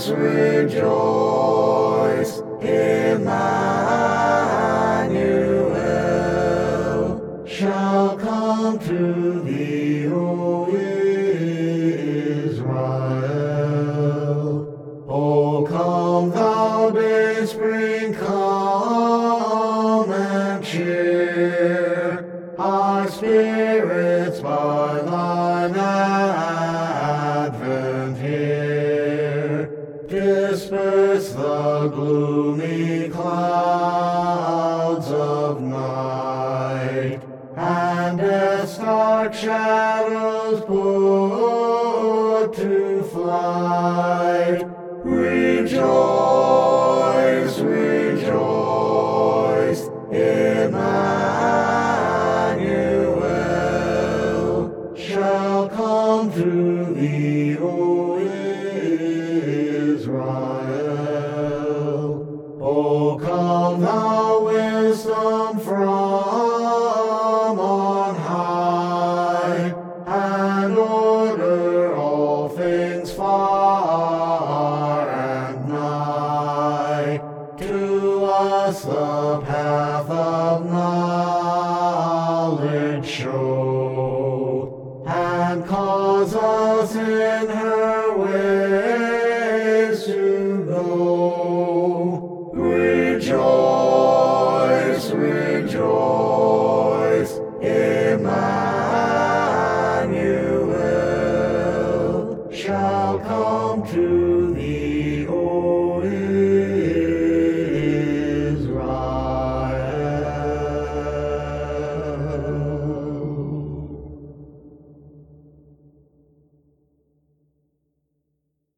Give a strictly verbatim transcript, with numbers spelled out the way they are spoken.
rejoice, Emmanuel shall come to thee, O Israel. O come thou dayspring, come and cheer our spirits by thine advent here. Disperse the gloomy clouds of night, and death's dark shadows put to flight. Rejoice, rejoice, Emmanuel shall come to thee, O Israel. O come thou wisdom from on high, and order all things far and nigh. To us the path of knowledge show, and cause us in her ways to go. Rejoice, rejoice,